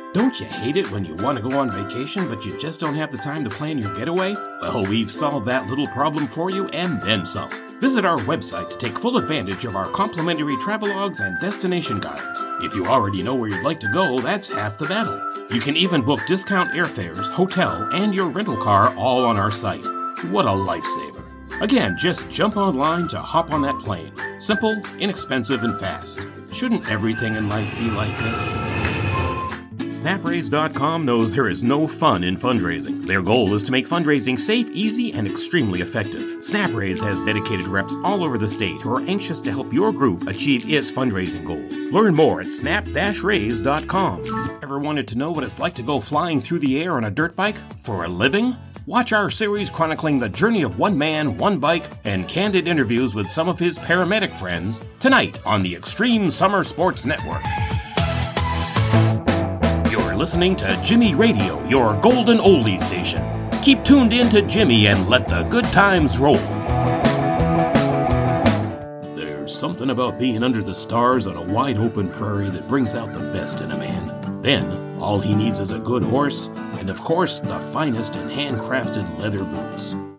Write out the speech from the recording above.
Don't you hate it when you want to go on vacation but you just don't have the time to plan your getaway? Well, we've solved that little problem for you and then some. Visit our website to take full advantage of our complimentary travelogues and destination guides. If you already know where you'd like to go, that's half the battle. You can even book discount airfares, hotel, and your rental car all on our site. What a lifesaver. Again, just jump online to hop on that plane. Simple, inexpensive, and fast. Shouldn't everything in life be like this? SnapRaise.com knows there is no fun in fundraising. Their goal is to make fundraising safe, easy, and extremely effective. SnapRaise has dedicated reps all over the state who are anxious to help your group achieve its fundraising goals. Learn more at snap-raise.com. Ever wanted to know what it's like to go flying through the air on a dirt bike for a living? Watch our series chronicling the journey of one man, one bike, and candid interviews with some of his paramedic friends tonight on the Extreme Summer Sports Network. You're listening to Jimmy Radio, your golden oldie station. Keep tuned in to Jimmy and let the good times roll. There's something about being under the stars on a wide open prairie that brings out the best in a man. Then, all he needs is a good horse, and of course, the finest in handcrafted leather boots.